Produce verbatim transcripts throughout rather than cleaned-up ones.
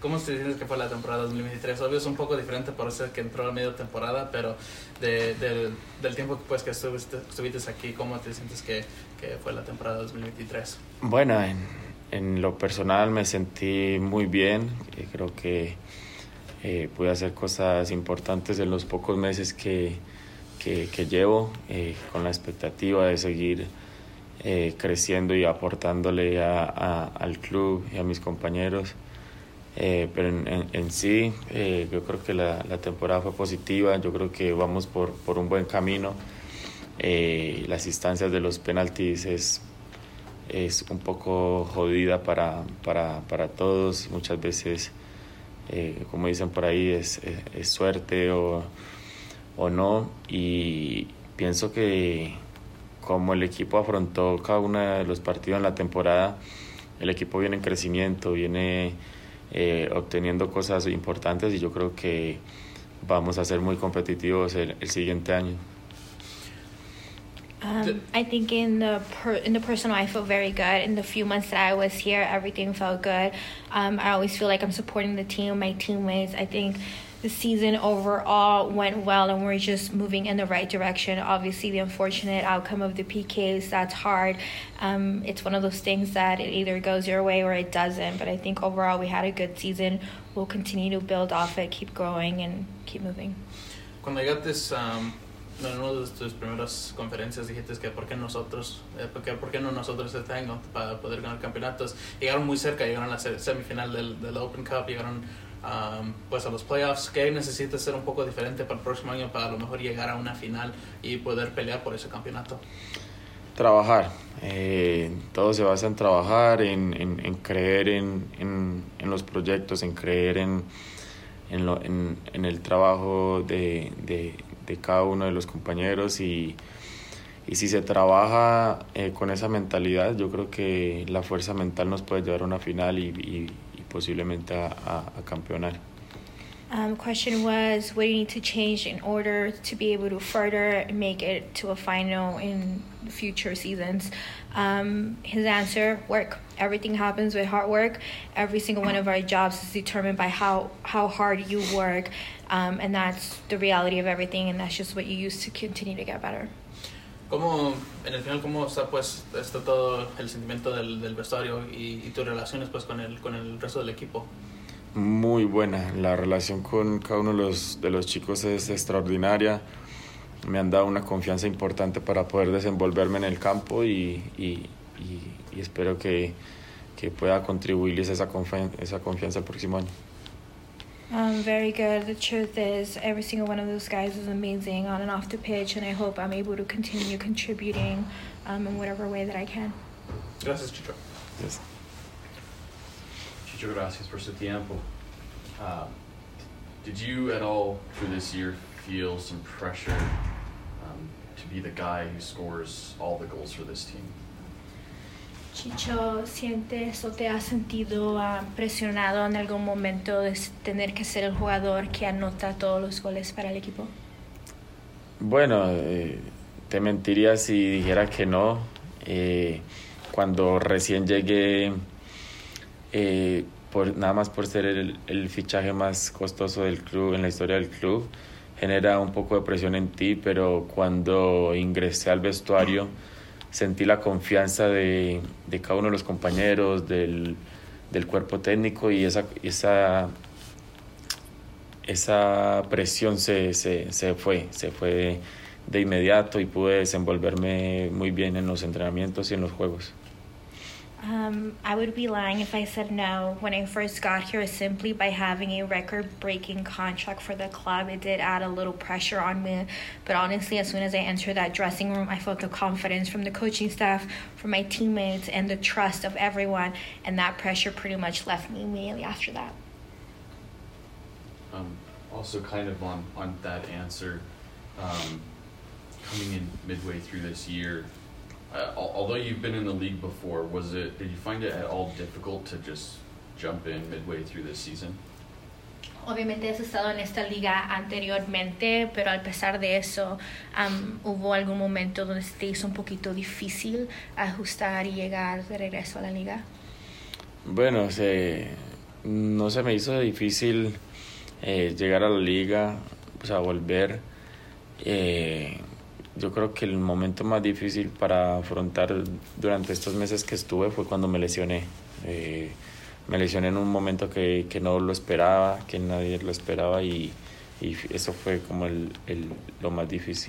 ¿cómo te sientes que fue la temporada dos mil veintitrés? Obvio es un poco diferente por ser que entró a media temporada, pero de, de, del tiempo pues, que estuviste, estuviste aquí, ¿cómo te sientes que, que fue la temporada dos mil veintitrés? Bueno, en, en lo personal me sentí muy bien. Eh, creo que eh, pude hacer cosas importantes en los pocos meses que, que, que llevo, eh, con la expectativa de seguir eh, creciendo y aportándole a, a, al club y a mis compañeros. Eh, pero en, en, en sí, eh, yo creo que la, la temporada fue positiva. Yo creo que vamos por, por un buen camino. Eh, las instancias de los penaltis es, es un poco jodida para, para, para todos. Muchas veces, eh, como dicen por ahí, es, es, es suerte o, o no. Y pienso que como el equipo afrontó cada uno de los partidos en la temporada, el equipo viene en crecimiento, viene eh, obteniendo cosas importantes, y yo creo que vamos a ser muy competitivos el, el siguiente año. Um, I think in the per, in the personal, I feel very good. In the few months that I was here, everything felt good. Um, I always feel like I'm supporting the team, my teammates. I think the season overall went well, and we're just moving in the right direction. Obviously, the unfortunate outcome of the P Ks, that's hard. Um, it's one of those things that it either goes your way or it doesn't. But I think overall we had a good season. We'll continue to build off it, keep growing, and keep moving. Cuando llegaste um, en una de tus primeras conferencias dijiste que por qué nosotros, eh, porque, por qué no nosotros este año para poder ganar campeonatos. Llegaron muy cerca, llegaron a la semifinal del, del Open Cup, llegaron Um, pues a los playoffs. ¿Qué necesita ser un poco diferente para el próximo año para a lo mejor llegar a una final y poder pelear por ese campeonato? Trabajar. Eh, todo se basa en trabajar, en, en, en creer en, en, en los proyectos, en creer en, en, lo, en, en el trabajo de, de, de cada uno de los compañeros, y, y si se trabaja eh, con esa mentalidad, yo creo que la fuerza mental nos puede llevar a una final y, y posiblemente a, a, a campeonar. Um, question was, what do you need to change in order to be able to further make it to a final in future seasons? Um, his answer, work. Everything happens with hard work. Every single one of our jobs is determined by how, how hard you work, um, and that's the reality of everything, and that's just what you use to continue to get better. ¿Cómo, en el final, cómo está pues está todo el sentimiento del, del vestuario y, y tus relaciones pues con el, con el resto del equipo? Muy buena. La relación con cada uno de los, de los chicos es extraordinaria. Me han dado una confianza importante para poder desenvolverme en el campo, y, y, y, y espero que, que pueda contribuirles esa, confi- esa confianza el próximo año. Um, very good. The truth is, every single one of those guys is amazing on and off the pitch, and I hope I'm able to continue contributing um, in whatever way that I can. Gracias, Chicho. Yes. Chicho, gracias por su tiempo. Uh, did you at all through this year feel some pressure um, to be the guy who scores all the goals for this team? Chicho, ¿sientes o te has sentido uh, presionado en algún momento de tener que ser el jugador que anota todos los goles para el equipo? Bueno, eh, te mentiría si dijera que no. Eh, cuando recién llegué, eh, por, nada más por ser el, el fichaje más costoso del club, en la historia del club, genera un poco de presión en ti, pero cuando ingresé al vestuario sentí la confianza de, de cada uno de los compañeros, del, del cuerpo técnico, y esa, esa, esa presión se, se, se fue, se fue de inmediato, y pude desenvolverme muy bien en los entrenamientos y en los juegos. Um, I would be lying if I said no. When I first got here, simply by having a record-breaking contract for the club, it did add a little pressure on me. But honestly, as soon as I entered that dressing room, I felt the confidence from the coaching staff, from my teammates, and the trust of everyone. And that pressure pretty much left me immediately after that. Um, also, kind of on, on that answer, um, coming in midway through this year, Uh, although you've been in the league before, was it? Did you find it at all difficult to just jump in midway through this season? Obviamente has estado en esta liga anteriormente, pero al pesar de eso, um, ¿hubo algún momento donde te hizo un poquito difícil ajustar y llegar de regreso a la liga? Bueno, se, no se me hizo difícil eh, llegar a la liga, o sea, volver. Eh, yo creo que el momento más difícil para afrontar durante estos meses que estuve fue cuando me lesioné. Eh, me lesioné en un momento que, que no lo esperaba, que nadie lo esperaba y, y eso fue como el, el, lo más difícil.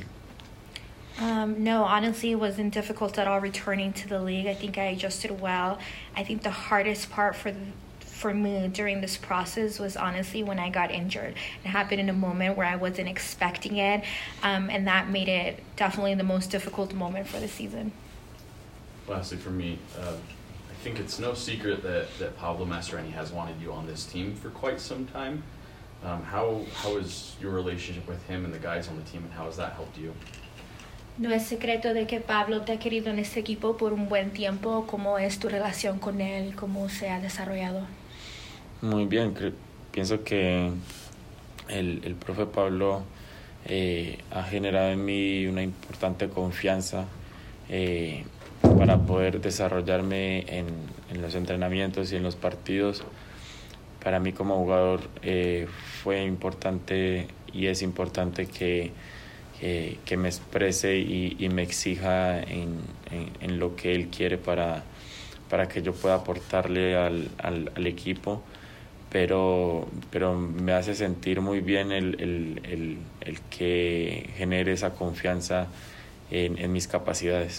Um, no, honestly, it wasn't difficult at all returning to the league. I think I adjusted well. I think the hardest part for the, for me during this process was honestly when I got injured. It happened in a moment where I wasn't expecting it, um, and that made it definitely the most difficult moment for the season. Lastly, for me, uh, I think it's no secret that, that Pablo Mastroeni has wanted you on this team for quite some time. Um, how how is your relationship with him and the guys on the team, and how has that helped you? No es secreto de que Pablo te ha querido en este equipo por un buen tiempo. ¿Cómo es tu relación con él? ¿Cómo se ha desarrollado? Muy bien, cre- pienso que el, el profe Pablo eh, ha generado en mí una importante confianza eh, para poder desarrollarme en, en los entrenamientos y en los partidos. Para mí como jugador eh, fue importante y es importante que Que, que me exprese y, y me exija en, en, en lo que él quiere para, para que yo pueda aportarle al, al, al equipo, pero, pero me hace sentir muy bien el, el, el, el que genere esa confianza en, en mis capacidades.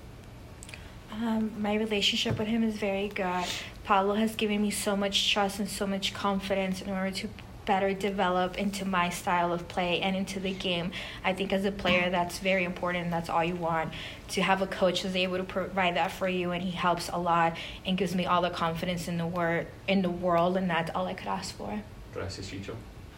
Um, my relationship with him is very good. Pablo has given me so much trust and so much confidence in order to better develop into my style of play and into the game. I think as a player that's very important. That's all you want, to have a coach who's able to provide that for you, and he helps a lot and gives me all the confidence in the word in the world, and that's all I could ask for. Gracias, Chicho.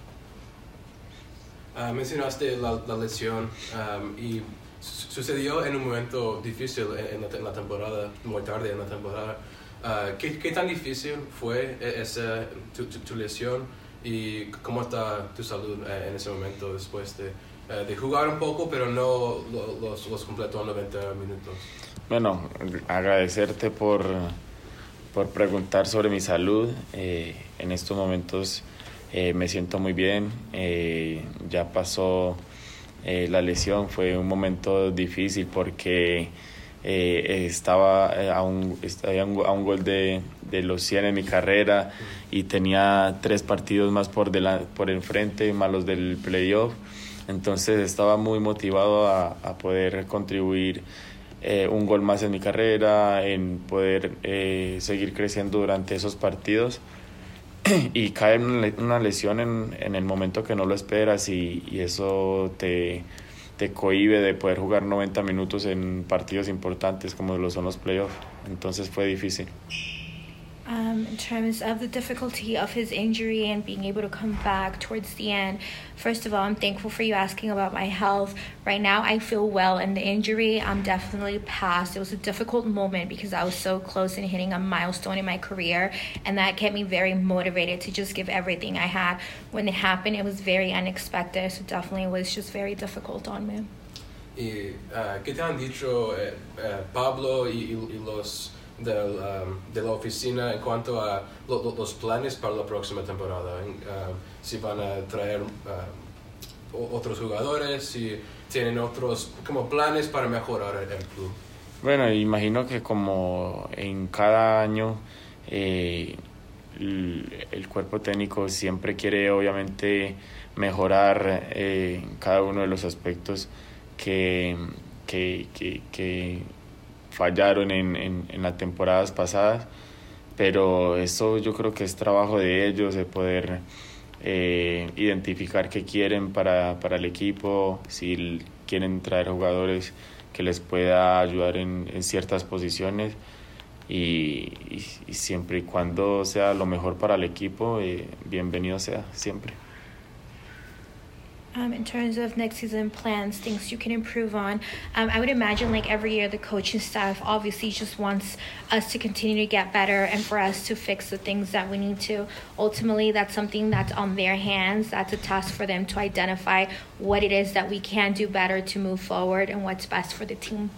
Uh, mencionaste la, la lesión um, y su- sucedió en un momento difícil en, en, la, en la temporada, muy tarde en la temporada. Uh, ¿qué, ¿Qué tan difícil fue esa, tu, tu, tu lesión y cómo está tu salud eh, en ese momento después de, eh, de jugar un poco, pero no lo- los, los completó noventa minutos? Bueno, agradecerte por, por preguntar sobre mi salud. Eh, en estos momentos eh, me siento muy bien. Eh, ya pasó eh, la lesión. Fue un momento difícil porque eh, estaba a un, estaba a un, a un gol de, de los cien en mi carrera y tenía tres partidos más por, delante, por enfrente, más los del playoff. Entonces estaba muy motivado a, a poder contribuir eh, un gol más en mi carrera, en poder eh, seguir creciendo durante esos partidos. Y cae en una lesión en, en el momento que no lo esperas y, y eso te, te cohíbe de poder jugar noventa minutos en partidos importantes como lo son los playoffs. Entonces fue difícil. Um, in terms of the difficulty of his injury and being able to come back towards the end, first of all, I'm thankful for you asking about my health. Right now, I feel well, and the injury, I'm definitely past. It was a difficult moment because I was so close in hitting a milestone in my career, and that kept me very motivated to just give everything I had. When it happened, it was very unexpected, so definitely was just very difficult on me. ¿Y uh, qué te han dicho eh, eh, Pablo y, y, y los del, um, de la oficina en cuanto a lo, lo, los planes para la próxima temporada? Uh, si van a traer uh, otros jugadores, si tienen otros como planes para mejorar el, el club. Bueno, imagino que como en cada año eh, el, el cuerpo técnico siempre quiere obviamente mejorar eh, cada uno de los aspectos que, que, que, que fallaron en, en, en las temporadas pasadas, pero eso yo creo que es trabajo de ellos, de poder eh, identificar qué quieren para, para el equipo, si quieren traer jugadores que les pueda ayudar en, en ciertas posiciones y, y, y siempre y cuando sea lo mejor para el equipo, eh, bienvenido sea siempre. Um, in terms of next season plans, things you can improve on, um, I would imagine like every year the coaching staff obviously just wants us to continue to get better and for us to fix the things that we need to. Ultimately, that's something that's on their hands. That's a task for them to identify what it is that we can do better to move forward and what's best for the team.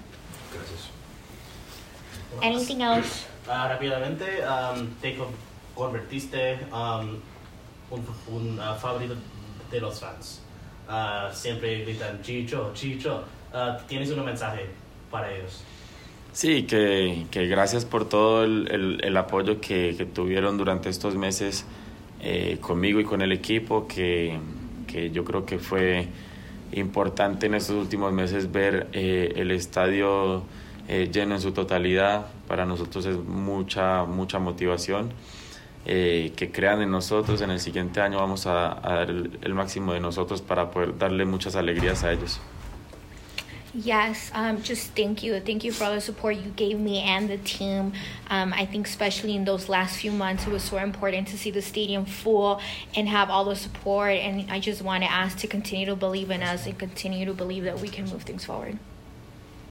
Gracias. Anything else? Uh, rápidamente, um, take a convertiste um, un, un uh, favorito de los fans. Uh, siempre gritan Chicho, Chicho. Uh, ¿Tienes un mensaje para ellos? Sí, que, que gracias por todo el, el, el apoyo que, que tuvieron durante estos meses eh, conmigo y con el equipo, que, que yo creo que fue importante en estos últimos meses ver eh, el estadio eh, lleno en su totalidad. Para nosotros es mucha, mucha motivación. Eh, que crean en nosotros. En el siguiente año vamos a, a dar el, el máximo de nosotros para poder darle muchas alegrías a ellos. Yes, um, just thank you. Thank you for all the support you gave me and the team. Um, I think especially in those last few months, it was so important to see the stadium full and have all the support. And I just want to ask to continue to believe in us and continue to believe that we can move things forward.